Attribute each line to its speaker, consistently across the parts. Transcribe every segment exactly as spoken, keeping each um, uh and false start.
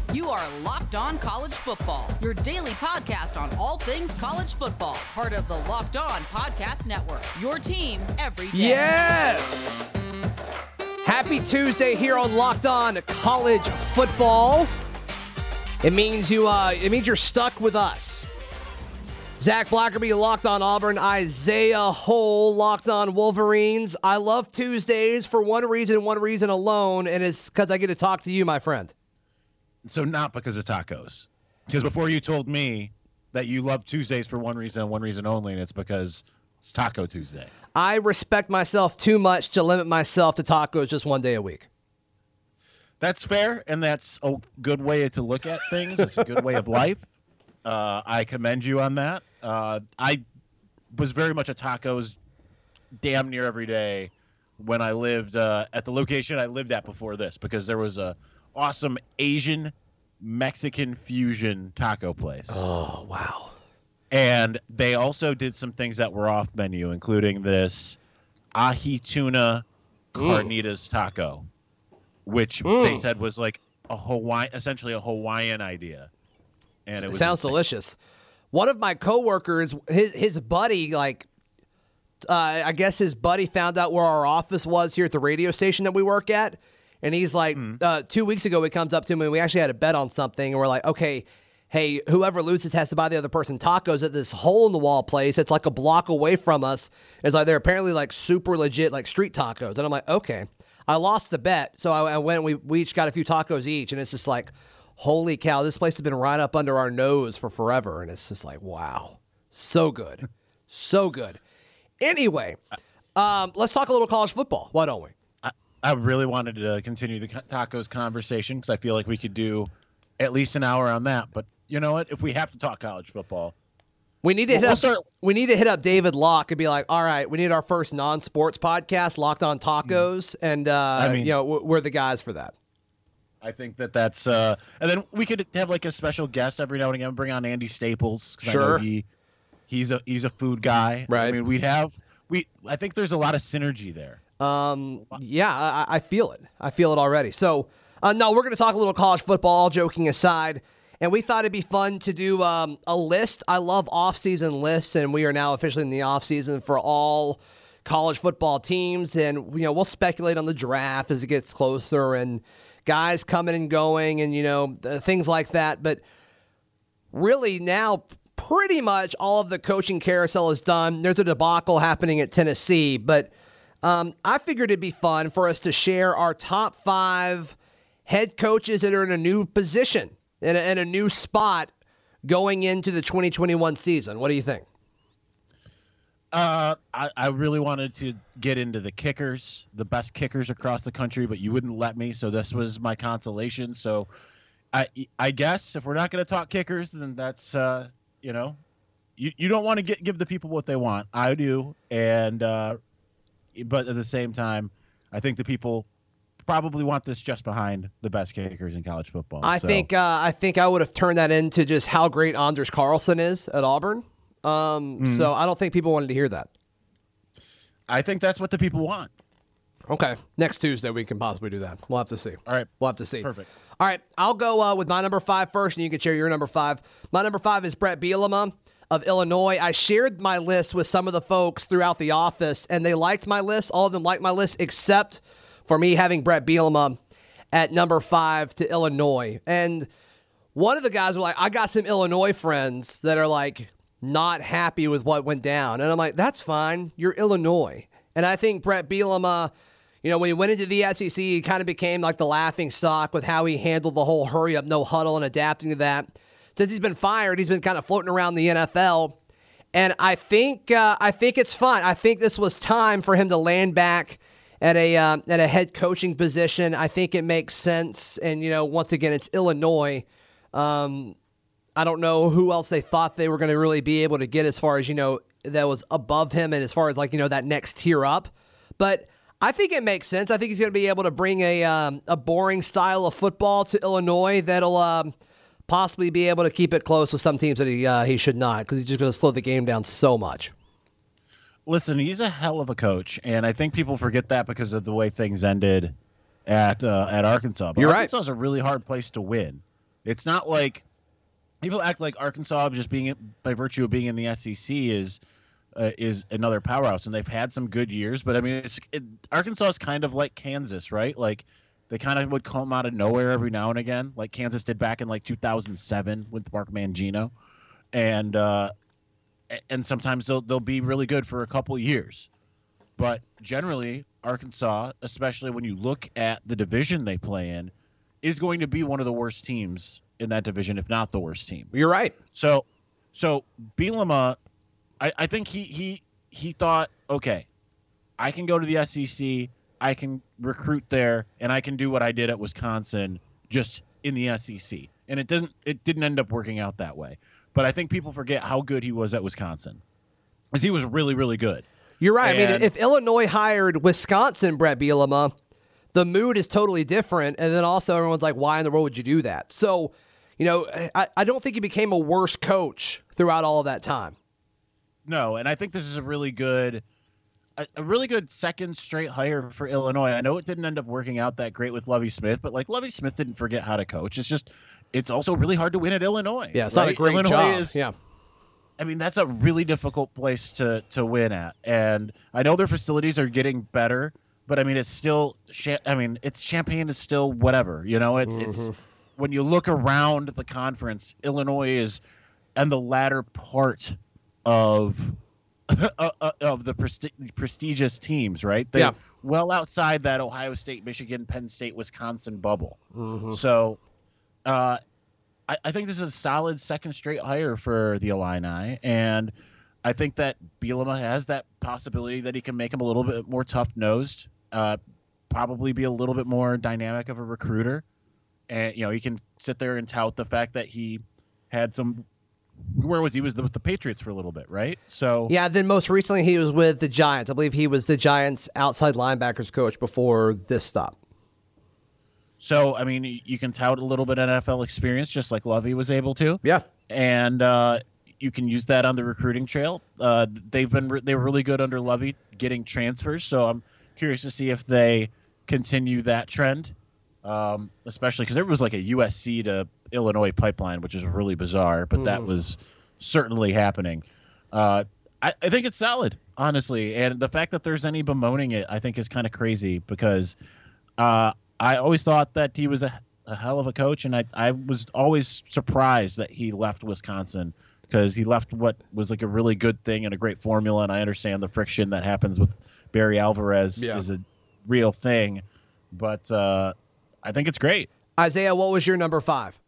Speaker 1: You are Locked On College Football, your daily podcast on all things college football. Part of the Locked On Podcast Network, your team every day.
Speaker 2: Yes! Happy Tuesday here on Locked On College Football. It means you. Uh, it means you're stuck with us. Zach Blackerby, Locked On Auburn. Isaiah Hole, Locked On Wolverines. I love Tuesdays for one reason, one reason alone, and it's because I get to talk to you, my friend.
Speaker 3: So not because of tacos. Because before you told me that you love Tuesdays for one reason and one reason only, and it's because it's Taco Tuesday.
Speaker 2: I respect myself too much to limit myself to tacos just one day a week.
Speaker 3: That's fair, and that's a good way to look at things. It's a good way of life. Uh, I commend you on that. Uh, I was very much a tacos damn near every day when I lived uh, at the location I lived at before this, because there was a awesome Asian Mexican fusion taco place.
Speaker 2: Oh, wow.
Speaker 3: And they also did some things that were off menu, including this ahi tuna carnitas taco, which
Speaker 2: Mm.
Speaker 3: they said was like a Hawaii, essentially a Hawaiian idea. And it was
Speaker 2: sounds
Speaker 3: insane.
Speaker 2: delicious. One of my coworkers, his his buddy, like, uh, I guess his buddy found out where our office was here at the radio station that we work at, and he's like, mm. uh, two weeks ago, he comes up to me, and we actually had a bet on something, and we're like, okay, hey, whoever loses has to buy the other person tacos at this hole-in-the-wall place. It's like a block away from us. It's like they're apparently like super legit, like street tacos, and I'm like, okay. I lost the bet, so I, I went. We we each got a few tacos each, and it's just like, holy cow, this place has been right up under our nose for forever. And it's just like, wow, so good. So good. Anyway, um, let's talk a little college football. Why don't we?
Speaker 3: I, I really wanted to continue the tacos conversation because I feel like we could do at least an hour on that. But you know what? If we have to talk college football,
Speaker 2: we need to hit
Speaker 3: we'll
Speaker 2: up.
Speaker 3: Start...
Speaker 2: We need to hit up David Locke and be like, all right, we need our first non-sports podcast, Locked On Tacos, and uh,
Speaker 3: I mean,
Speaker 2: you know, we're the guys for that.
Speaker 3: I think that that's, uh, and then we could have like a special guest every now and again. Bring on Andy Staples.
Speaker 2: Sure.
Speaker 3: I know he, he's a he's a food guy.
Speaker 2: Right.
Speaker 3: I mean, we'd have we. I think there's a lot of synergy there.
Speaker 2: Um. Yeah, I, I feel it. I feel it already. So, uh, no, we're going to talk a little college football. All joking aside, and we thought it'd be fun to do um, a list. I love off-season lists, and we are now officially in the off-season for all college football teams. And you know, we'll speculate on the draft as it gets closer and guys coming and going and, you know, things like that. But really now pretty much all of the coaching carousel is done. There's a debacle happening at Tennessee. But um, I figured it'd be fun for us to share our top five head coaches that are in a new position, in a, in a new spot going into the twenty twenty-one season. What do you think?
Speaker 3: Uh, I, I really wanted to get into the kickers, the best kickers across the country, but you wouldn't let me, so this was my consolation. So I I guess if we're not going to talk kickers, then that's, uh, you know, you, you don't want to get give the people what they want. I do, and uh, but at the same time, I think the people probably want this just behind the best kickers in college football.
Speaker 2: I
Speaker 3: so.
Speaker 2: think uh, I think I would have turned that into just how great Anders Carlson is at Auburn. Um, mm. So I don't think people wanted to hear that.
Speaker 3: I think that's what the people want.
Speaker 2: Okay. Next Tuesday, we can possibly do that. We'll have to see.
Speaker 3: All right.
Speaker 2: We'll have to see.
Speaker 3: Perfect.
Speaker 2: All right. I'll go uh, with my number five first, and you can share your number five. My number five is Brett Bielema of Illinois. I shared my list with some of the folks throughout the office, and they liked my list. All of them liked my list, except for me having Brett Bielema at number five to Illinois. And one of the guys were like, I got some Illinois friends that are like, not happy with what went down. And I'm like, that's fine. You're Illinois. And I think Brett Bielema, you know, when he went into the S E C, he kind of became like the laughing stock with how he handled the whole hurry up, no huddle and adapting to that. Since he's been fired, he's been kind of floating around the N F L. And I think uh, I think it's fine. I think this was time for him to land back at a uh, at a head coaching position. I think it makes sense. And, you know, once again, it's Illinois. Um I don't know who else they thought they were going to really be able to get as far as, you know, that was above him and as far as like, you know, that next tier up. But I think it makes sense. I think he's going to be able to bring a um, a boring style of football to Illinois that'll um, possibly be able to keep it close with some teams that he uh, he should not, because he's just going to slow the game down so much.
Speaker 3: Listen, he's a hell of a coach, and I think people forget that because of the way things ended at uh, at Arkansas. But
Speaker 2: You're
Speaker 3: Arkansas
Speaker 2: right.
Speaker 3: is a really hard place to win. It's not like people act like Arkansas just being by virtue of being in the S E C is uh, is another powerhouse, and they've had some good years. But I mean, it's it, Arkansas is kind of like Kansas, right? Like they kind of would come out of nowhere every now and again, like Kansas did back in like two thousand seven with Mark Mangino, and uh, and sometimes they'll they'll be really good for a couple years. But generally, Arkansas, especially when you look at the division they play in, is going to be one of the worst teams in that division, if not the worst team.
Speaker 2: You're right.
Speaker 3: So, so Bielema, I, I think he he he thought, okay, I can go to the S E C, I can recruit there, and I can do what I did at Wisconsin, just in the S E C. And it didn't it didn't end up working out that way. But I think people forget how good he was at Wisconsin, because he was really really good.
Speaker 2: You're right.
Speaker 3: And,
Speaker 2: I mean, if Illinois hired Wisconsin Bret Bielema, the mood is totally different. And then also everyone's like, why in the world would you do that? So, you know, I, I don't think he became a worse coach throughout all of that time.
Speaker 3: No, and I think this is a really good, a, a really good second straight hire for Illinois. I know it didn't end up working out that great with Lovie Smith, but like Lovie Smith didn't forget how to coach. It's just, it's also really hard to win at Illinois.
Speaker 2: Yeah, it's
Speaker 3: right?
Speaker 2: not a great
Speaker 3: Illinois
Speaker 2: job.
Speaker 3: Is,
Speaker 2: yeah.
Speaker 3: I mean, that's a really difficult place to, to win at. And I know their facilities are getting better, but I mean, it's still, I mean, it's Champaign is still whatever, you know, it's, mm-hmm. it's when you look around the conference, Illinois is in the latter part of, of the presti- prestigious teams, right? They're
Speaker 2: yeah.
Speaker 3: well outside that Ohio State, Michigan, Penn State, Wisconsin bubble.
Speaker 2: Mm-hmm.
Speaker 3: So, uh, I, I think this is a solid second straight hire for the Illini, and I think that Bielema has that possibility that he can make him a little bit more tough-nosed, uh, probably be a little bit more dynamic of a recruiter, and you know he can sit there and tout the fact that he had some. Where was he? He was with the Patriots for a little bit, right? So
Speaker 2: yeah. Then most recently he was with the Giants. I believe he was the Giants' outside linebackers coach before this stop.
Speaker 3: So, I mean, you can tout a little bit of N F L experience, just like Lovie was able to.
Speaker 2: Yeah.
Speaker 3: And uh, you can use that on the recruiting trail. Uh, they've been re- they were really good under Lovie getting transfers, so I'm curious to see if they continue that trend, um, especially because there was like a U S C to Illinois pipeline, which is really bizarre, but mm. that was certainly happening. Uh, I, I think it's solid, honestly, and the fact that there's any bemoaning it, I think, is kind of crazy because uh, – I always thought that he was a, a hell of a coach, and I, I was always surprised that he left Wisconsin because he left what was like a really good thing and a great formula, and I understand the friction that happens with Barry Alvarez yeah. is a real thing, but uh, I think it's great.
Speaker 2: Isaiah, what was your number five?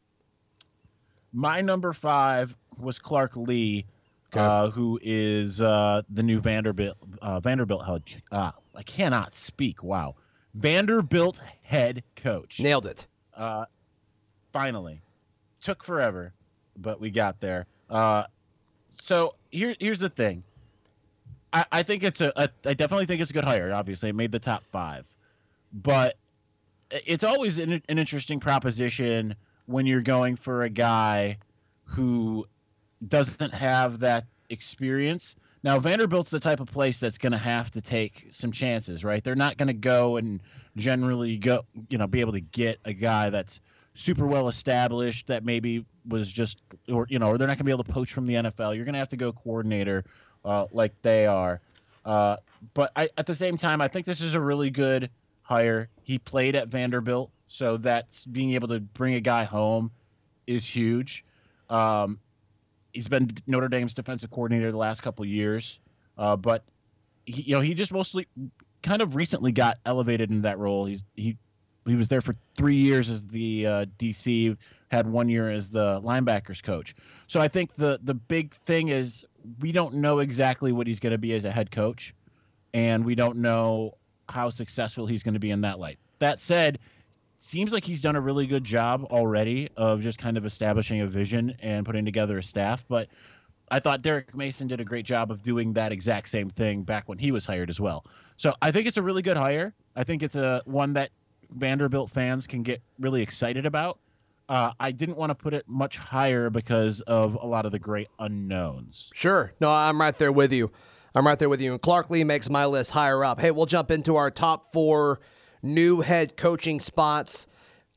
Speaker 3: My number five was Clark Lee,
Speaker 2: okay.
Speaker 3: uh, who is uh, the new Vanderbilt uh, Vanderbilt head. Uh, I cannot speak. Wow. Vanderbilt head coach.
Speaker 2: Nailed it.
Speaker 3: Uh, finally. Took forever, but we got there. Uh, so here, here's the thing. I, I think it's a, a, I definitely think it's a good hire. Obviously, it made the top five, but it's always an, an interesting proposition when you're going for a guy who doesn't have that experience. Now, Vanderbilt's the type of place that's going to have to take some chances, right? They're not going to go and generally go, you know, be able to get a guy that's super well established that maybe was just, or, you know, or they're not going to be able to poach from the N F L. You're going to have to go coordinator uh, like they are. Uh, but I, at the same time, I think this is a really good hire. He played at Vanderbilt, so that's being able to bring a guy home is huge. Um, He's been Notre Dame's defensive coordinator the last couple of years, uh, but he, you know, he just mostly kind of recently got elevated in that role. He's he he was there for three years as the uh, D C, had one year as the linebackers coach. So I think the the big thing is we don't know exactly what he's going to be as a head coach, and we don't know how successful he's going to be in that light. That said, seems like he's done a really good job already of just kind of establishing a vision and putting together a staff. But I thought Derek Mason did a great job of doing that exact same thing back when he was hired as well. So I think it's a really good hire. I think it's a one that Vanderbilt fans can get really excited about. Uh, I didn't want to put it much higher because of a lot of the great unknowns.
Speaker 2: Sure. No, I'm right there with you. I'm right there with you. And Clark Lee makes my list higher up. Hey, we'll jump into our top four new head coaching spots.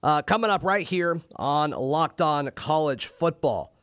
Speaker 2: uh, coming up right here on Locked On College Football.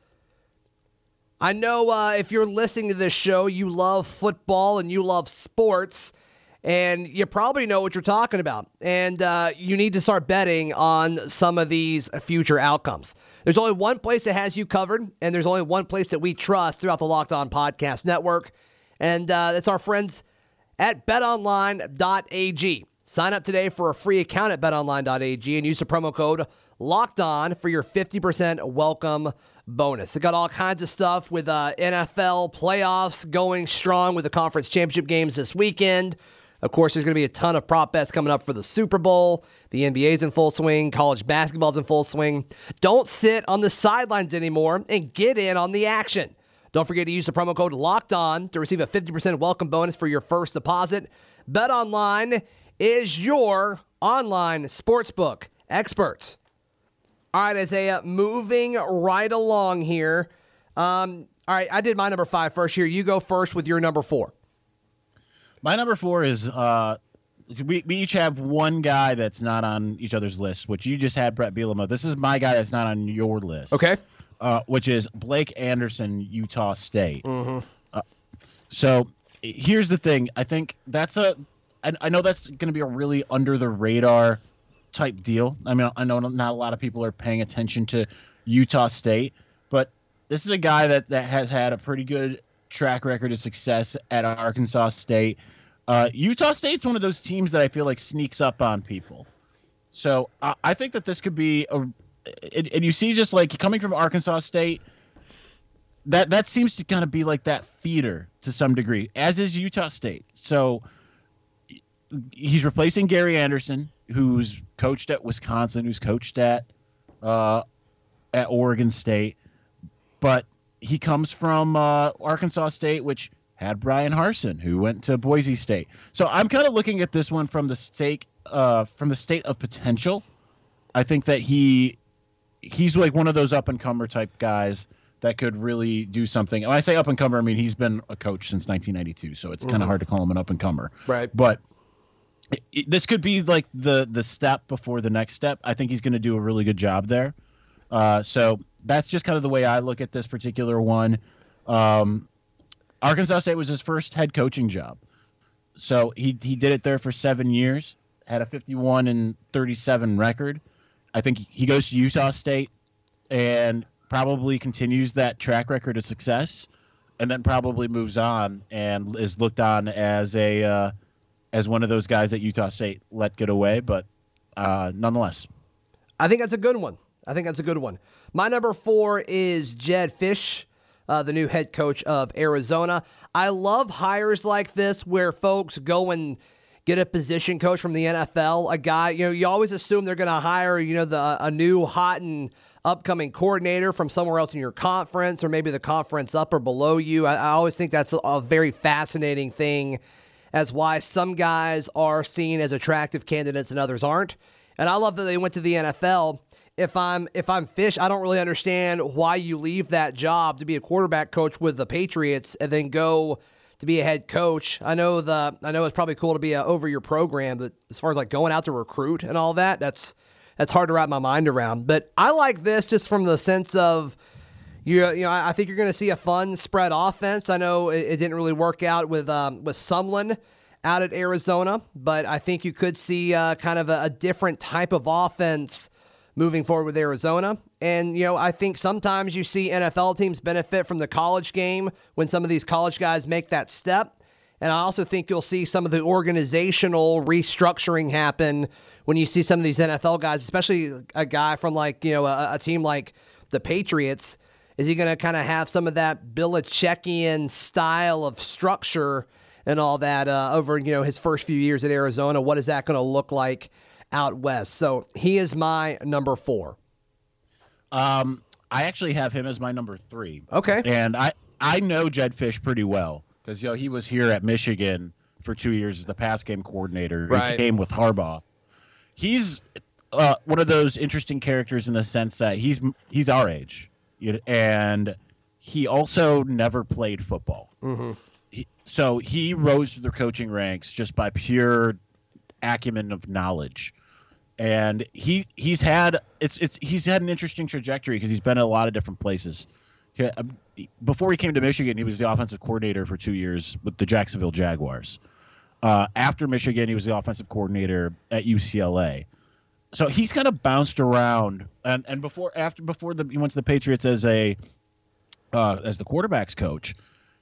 Speaker 2: I know uh, if you're listening to this show, you love football and you love sports, and you probably know what you're talking about. And uh, you need to start betting on some of these future outcomes. There's only one place that has you covered, and there's only one place that we trust throughout the Locked On Podcast Network, and uh, it's our friends at bet online dot a g. Sign up today for a free account at bet online dot a g and use the promo code LOCKEDON for your fifty percent welcome bonus. They got all kinds of stuff with uh, N F L playoffs going strong with the conference championship games this weekend. Of course, there's going to be a ton of prop bets coming up for the Super Bowl. The N B A's in full swing. College basketball's in full swing. Don't sit on the sidelines anymore and get in on the action. Don't forget to use the promo code LOCKEDON to receive a fifty percent welcome bonus for your first deposit. BetOnline is your online sportsbook experts. All right, Isaiah, moving right along here. Um, all right, I did my number five first here. You go first with your number four.
Speaker 3: My number four is uh, we, we each have one guy that's not on each other's list, which you just had Brett Bielema. This is my guy that's not on your list.
Speaker 2: Okay.
Speaker 3: Uh, which is Blake Anderson, Utah State.
Speaker 2: Mm-hmm.
Speaker 3: Uh, so here's the thing. I think that's a I, I know that's going to be a really under the radar type deal. I mean, I know not a lot of people are paying attention to Utah State, but this is a guy that, that has had a pretty good track record of success at Arkansas State. Uh, Utah State's one of those teams that I feel like sneaks up on people. So I, I think that this could be a, and, and you see just like coming from Arkansas State, that, that seems to kind of be like that feeder to some degree, as is Utah State. So he's replacing Gary Anderson, who's coached at Wisconsin, who's coached at, uh, at Oregon State, but he comes from uh, Arkansas State, which had Brian Harsin, who went to Boise State. So I'm kind of looking at this one from the state, uh, from the state of potential. I think that he he's like one of those up and comer type guys that could really do something. When I say up and comer, I mean he's been a coach since nineteen ninety-two, so it's mm-hmm. kind of hard to call him an up and comer.
Speaker 2: Right,
Speaker 3: but it, it, this could be like the the step before the next step. I think he's going to do a really good job there. Uh, so. That's just kind of the way I look at this particular one. Um, Arkansas State was his first head coaching job. So he he did it there for seven years, had a fifty-one and thirty-seven record. I think he goes to Utah State and probably continues that track record of success, and then probably moves on and is looked on as a uh, as one of those guys that Utah State let get away. But uh, nonetheless,
Speaker 2: I think that's a good one. I think that's a good one. My number four is Jedd Fisch, uh, the new head coach of Arizona. I love hires like this where folks go and get a position coach from the N F L, a guy, you know, you always assume they're going to hire, you know, the a new hot and upcoming coordinator from somewhere else in your conference or maybe the conference up or below you. I, I always think that's a, a very fascinating thing as why some guys are seen as attractive candidates and others aren't. And I love that they went to the N F L. If I'm if I'm Fisch, I don't really understand why you leave that job to be a quarterback coach with the Patriots and then go to be a head coach. I know the I know it's probably cool to be a, over your program, but as far as like going out to recruit and all that, that's that's hard to wrap my mind around. But I like this just from the sense of you you know I think you're going to see a fun spread offense. I know it, it didn't really work out with um, with Sumlin out at Arizona, but I think you could see uh, kind of a, a different type of offense moving forward with Arizona. And, you know, I think sometimes you see N F L teams benefit from the college game when some of these college guys make that step. And I also think you'll see some of the organizational restructuring happen when you see some of these N F L guys, especially a guy from like, you know, a, a team like the Patriots. Is he going to kind of have some of that Belichickian style of structure and all that uh, over, you know, his first few years at Arizona? What is that going to look like out west? So he is my number four.
Speaker 3: Um, I actually have him as my number three.
Speaker 2: Okay.
Speaker 3: And I, I know Jedd Fisch pretty well because, you know, he was here at Michigan for two years as the pass game coordinator.
Speaker 2: Right.
Speaker 3: He came with Harbaugh. He's uh, one of those interesting characters in the sense that he's he's our age. And he also never played football.
Speaker 2: Mm-hmm.
Speaker 3: He, so he rose to the coaching ranks just by pure acumen of knowledge. and he he's had it's it's he's had an interesting trajectory because he's been in a lot of different places. He, um, before he came to Michigan, he was the offensive coordinator for two years with the Jacksonville Jaguars. Uh, after Michigan, he was the offensive coordinator at U C L A. So he's kind of bounced around, and and before after before the he went to the Patriots as a uh, as the quarterbacks coach.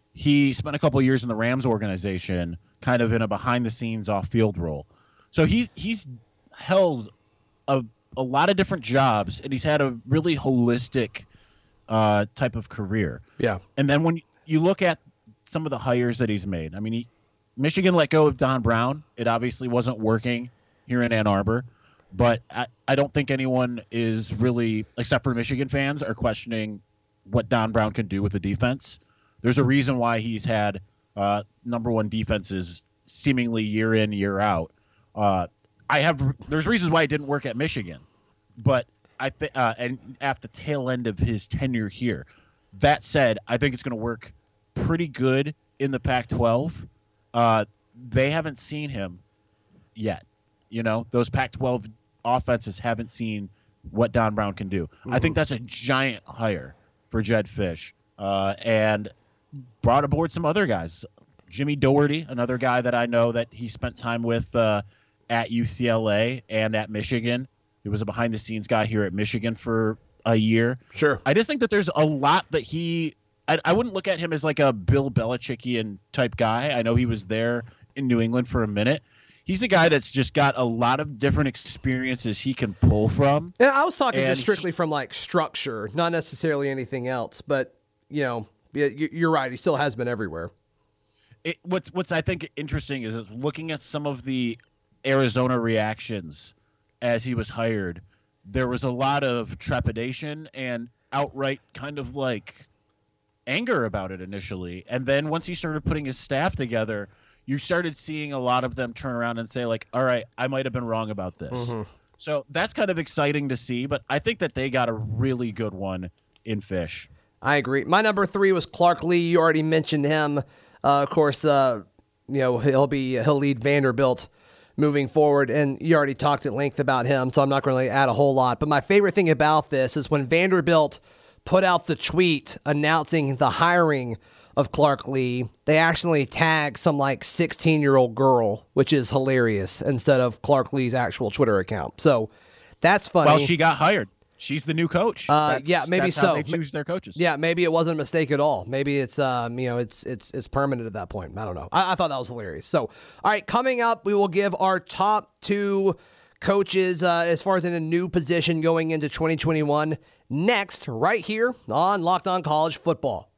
Speaker 3: He spent a couple of years in the Rams organization, kind of in a behind-the-scenes off-field role. So he's he's held a a lot of different jobs, and he's had a really holistic uh, type of career.
Speaker 2: Yeah.
Speaker 3: And then when you look at some of the hires that he's made, I mean, he, Michigan let go of Don Brown. It obviously wasn't working here in Ann Arbor, but I, I don't think anyone is really, except for Michigan fans, are questioning what Don Brown can do with the defense. There's a reason why he's had uh, number one defenses seemingly year in, year out. Uh, I have there's reasons why it didn't work at Michigan, but I think uh, and at the tail end of his tenure here. That said, I think it's going to work pretty good in the Pac twelve. Uh, they haven't seen him yet. You know, those Pac twelve offenses haven't seen what Don Brown can do. Mm-hmm. I think that's a giant hire for Jedd Fisch, uh, and brought aboard some other guys. Jimmy Doherty, another guy that I know that he spent time with uh, at U C L A and at Michigan. He was a behind-the-scenes guy here at Michigan for a year.
Speaker 2: Sure.
Speaker 3: I just think that there's a lot that he I, – I wouldn't look at him as like a Bill Belichickian type guy. I know he was there in New England for a minute. He's a guy that's just got a lot of different experiences he can pull from.
Speaker 2: And I was talking
Speaker 3: and
Speaker 2: just strictly from like structure, not necessarily anything else. But, you know, you're right. He still has been everywhere.
Speaker 3: It, what's what's I think interesting is, is looking at some of the Arizona reactions as he was hired. There was a lot of trepidation and outright kind of like anger about it initially. And then once he started putting his staff together, you started seeing a lot of them turn around and say like, all right, I might have been wrong about this. Mm-hmm. So that's kind of exciting to see. But I think that they got a really good one in Fisch.
Speaker 2: I agree. My number three was Clark Lea. You already mentioned him. Uh, of course, uh, you know, he'll be he'll lead Vanderbilt moving forward, and you already talked at length about him, so I'm not going to add a whole lot. But my favorite thing about this is when Vanderbilt put out the tweet announcing the hiring of Clark Lea, they actually tagged some like sixteen-year-old girl, which is hilarious, instead of Clark Lea's actual Twitter account. So that's funny.
Speaker 3: Well, she got hired. She's the new coach.
Speaker 2: Uh,
Speaker 3: that's,
Speaker 2: yeah, maybe
Speaker 3: that's
Speaker 2: so.
Speaker 3: How they choose their coaches.
Speaker 2: Yeah, maybe it wasn't a mistake at all. Maybe it's um, you know, it's it's it's permanent at that point. I don't know. I, I thought that was hilarious. So, all right, coming up, we will give our top two coaches uh, as far as in a new position going into twenty twenty-one. Next, right here on Locked On College Football.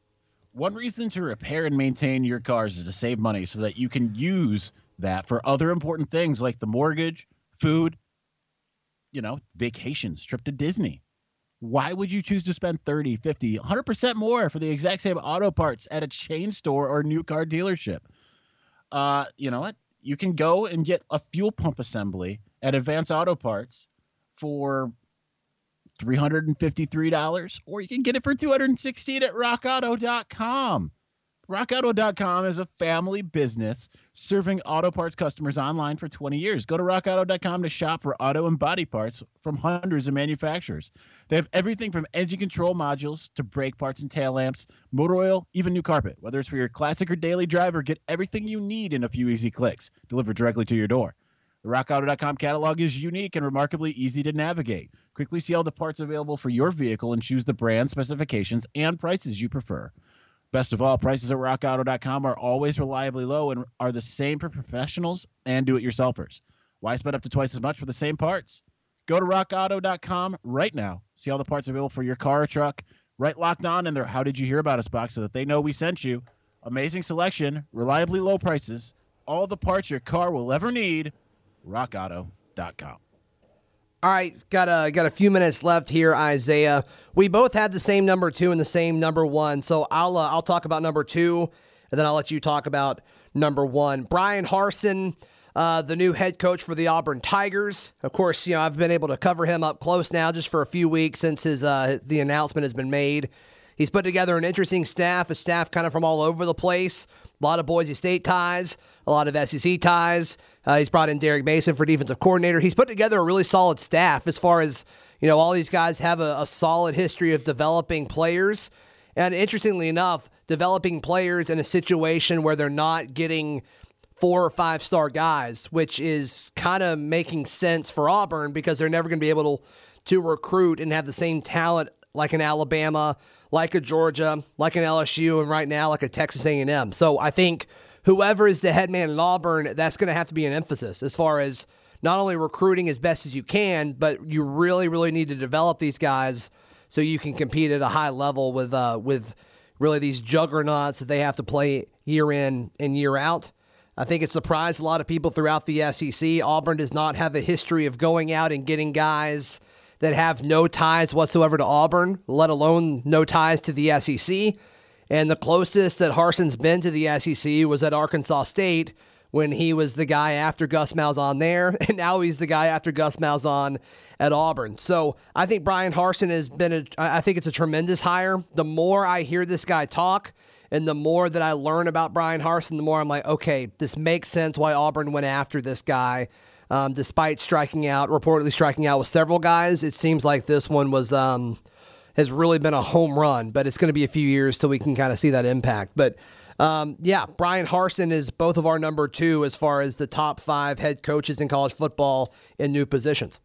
Speaker 3: One reason to repair and maintain your cars is to save money so that you can use that for other important things like the mortgage, food, you know, vacations, trip to Disney. Why would you choose to spend thirty, fifty, one hundred percent more for the exact same auto parts at a chain store or new car dealership? Uh, you know what? You can go and get a fuel pump assembly at Advance Auto Parts for three hundred fifty-three dollars, or you can get it for two hundred sixteen dollars at rock auto dot com. rock auto dot com is a family business serving auto parts customers online for twenty years. Go to rock auto dot com to shop for auto and body parts from hundreds of manufacturers. They have everything from engine control modules to brake parts and tail lamps, motor oil, even new carpet. Whether it's for your classic or daily driver, get everything you need in a few easy clicks, delivered directly to your door. The rock auto dot com catalog is unique and remarkably easy to navigate. Quickly see all the parts available for your vehicle and choose the brand, specifications, and prices you prefer. Best of all, prices at rock auto dot com are always reliably low and are the same for professionals and do-it-yourselfers. Why spend up to twice as much for the same parts? Go to rock auto dot com right now. See all the parts available for your car or truck. Right Locked On in their How Did You Hear About Us box so that they know we sent you. Amazing selection, reliably low prices, all the parts your car will ever need. rock auto dot com.
Speaker 2: All right, got a, got a few minutes left here, Isaiah. We both had the same number two and the same number one, so I'll uh, I'll talk about number two, and then I'll let you talk about number one. Bryan Harsin, uh, the new head coach for the Auburn Tigers. Of course, you know I've been able to cover him up close now just for a few weeks since his uh, the announcement has been made. He's put together an interesting staff, a staff kind of from all over the place. A lot of Boise State ties, a lot of S E C ties. Uh, he's brought in Derek Mason for defensive coordinator. He's put together a really solid staff as far as, you know, all these guys have a, a solid history of developing players. And interestingly enough, developing players in a situation where they're not getting four or five star guys, which is kind of making sense for Auburn because they're never going to be able to, to recruit and have the same talent like an Alabama, like a Georgia, like an L S U, and right now like a Texas A and M. So I think whoever is the head man in Auburn, that's going to have to be an emphasis as far as not only recruiting as best as you can, but you really, really need to develop these guys so you can compete at a high level with uh, with really these juggernauts that they have to play year in and year out. I think it surprised a lot of people throughout the S E C. Auburn does not have a history of going out and getting guys that have no ties whatsoever to Auburn, let alone no ties to the S E C. And the closest that Harsin's been to the S E C was at Arkansas State when he was the guy after Gus Malzahn there, and now he's the guy after Gus Malzahn at Auburn. So I think Brian Harsin has been, a, I think it's a tremendous hire. The more I hear this guy talk, and the more that I learn about Brian Harsin, the more I'm like, okay, this makes sense why Auburn went after this guy. Um, despite striking out, reportedly striking out with several guys, it seems like this one was um, has really been a home run, but it's going to be a few years till we can kind of see that impact. But um, yeah, Brian Harsin is both of our number two as far as the top five head coaches in college football in new positions.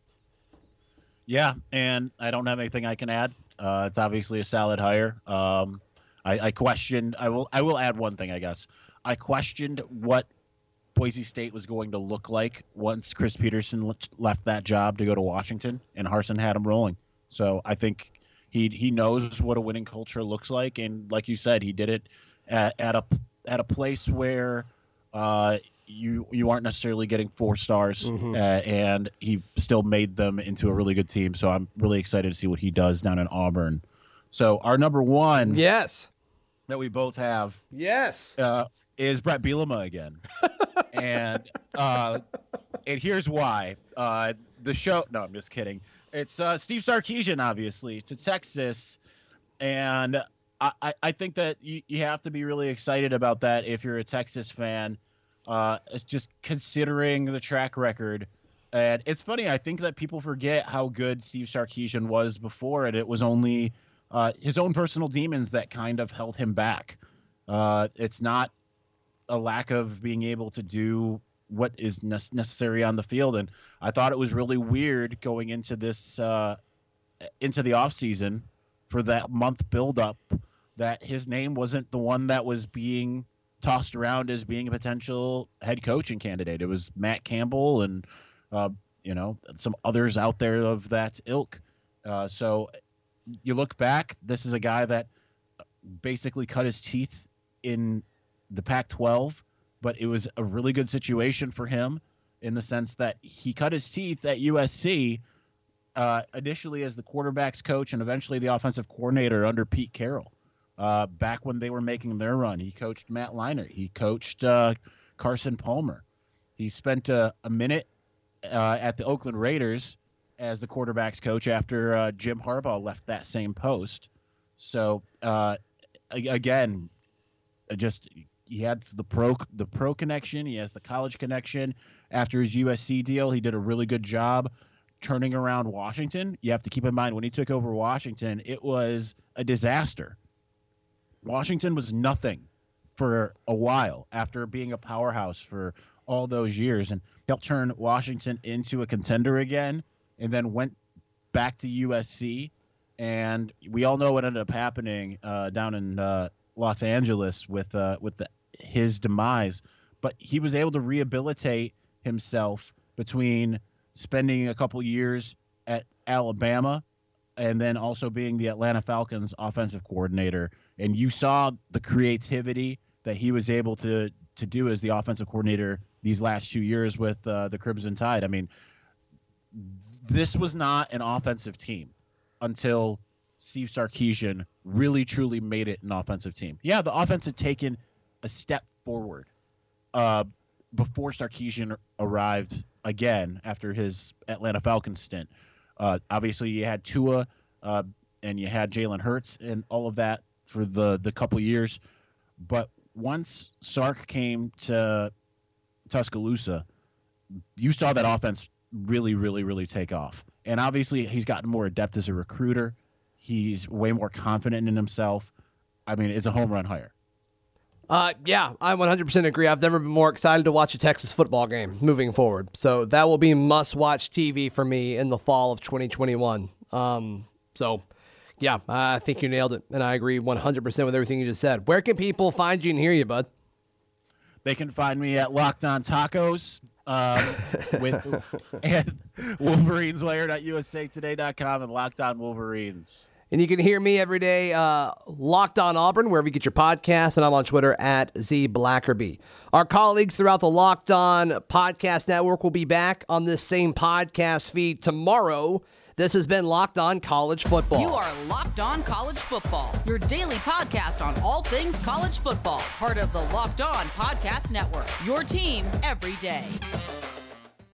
Speaker 3: Yeah, and I don't have anything I can add. Uh, it's obviously a solid hire. Um, I, I questioned. I will. I will add one thing. I guess I questioned what Boise State was going to look like once Chris Peterson left that job to go to Washington, and Harsin had him rolling. So I think he he knows what a winning culture looks like, and like you said, he did it at, at a at a place where uh, you you aren't necessarily getting four stars, mm-hmm. uh, and he still made them into a really good team. So I'm really excited to see what he does down in Auburn. So our number one,
Speaker 2: yes,
Speaker 3: that we both have,
Speaker 2: yes,
Speaker 3: uh, is Brett Bielema again, and uh, and here's why. Uh, the show, no, I'm just kidding. It's uh, Steve Sarkisian, obviously, to Texas, and I, I, I think that you, you have to be really excited about that if you're a Texas fan. Uh, it's just considering the track record. And it's funny, I think that people forget how good Steve Sarkisian was before, and it was only uh, his own personal demons that kind of held him back. Uh, it's not a lack of being able to do what is ne- necessary on the field. And I thought it was really weird going into this, uh, into the offseason for that month buildup that his name wasn't the one that was being tossed around as being a potential head coaching candidate. It was Matt Campbell and, uh, you know, some others out there of that ilk. Uh, so you look back, this is a guy that basically cut his teeth in the Pac twelve, but it was a really good situation for him in the sense that he cut his teeth at U S C uh, initially as the quarterback's coach and eventually the offensive coordinator under Pete Carroll. Uh, back when they were making their run, he coached Matt Leinart. He coached uh, Carson Palmer. He spent uh, a minute uh, at the Oakland Raiders as the quarterback's coach after uh, Jim Harbaugh left that same post. So uh, again, just he had the pro the pro connection. He has the college connection. After his U S C deal, he did a really good job turning around Washington. You have to keep in mind when he took over Washington, it was a disaster. Washington was nothing for a while after being a powerhouse for all those years, and helped turn Washington into a contender again, and then went back to U S C. And we all know what ended up happening uh, down in uh, Los Angeles with uh, with the, his demise. But he was able to rehabilitate himself between spending a couple years at Alabama and then also being the Atlanta Falcons offensive coordinator. And you saw the creativity that he was able to to do as the offensive coordinator these last two years with uh, the Crimson Tide. I mean, this was not an offensive team until Steve Sarkisian really, truly made it an offensive team. Yeah, the offense had taken a step forward uh, before Sarkisian arrived again after his Atlanta Falcons stint. Uh, obviously, you had Tua uh, and you had Jalen Hurts and all of that for the the couple years. But once Sark came to Tuscaloosa, you saw that offense really, really, really take off. And obviously, he's gotten more adept as a recruiter. He's way more confident in himself. I mean, it's a home run hire.
Speaker 2: Uh, yeah, I one hundred percent agree. I've never been more excited to watch a Texas football game moving forward. So that will be must-watch T V for me in the fall of twenty twenty-one. Um, so, yeah, I think you nailed it, and I agree one hundred percent with everything you just said. Where can people find you and hear you, bud?
Speaker 3: They can find me at Locked On Tacos um, with and Wolverines Wire dot U S A Today dot com and Locked On Wolverines.
Speaker 2: And you can hear me every day, uh, Locked On Auburn, wherever you get your podcast, and I'm on Twitter at Z Blackerby. Our colleagues throughout the Locked On Podcast Network will be back on this same podcast feed tomorrow. This has been Locked On College Football.
Speaker 1: You are Locked On College Football, your daily podcast on all things college football, part of the Locked On Podcast Network, your team every day.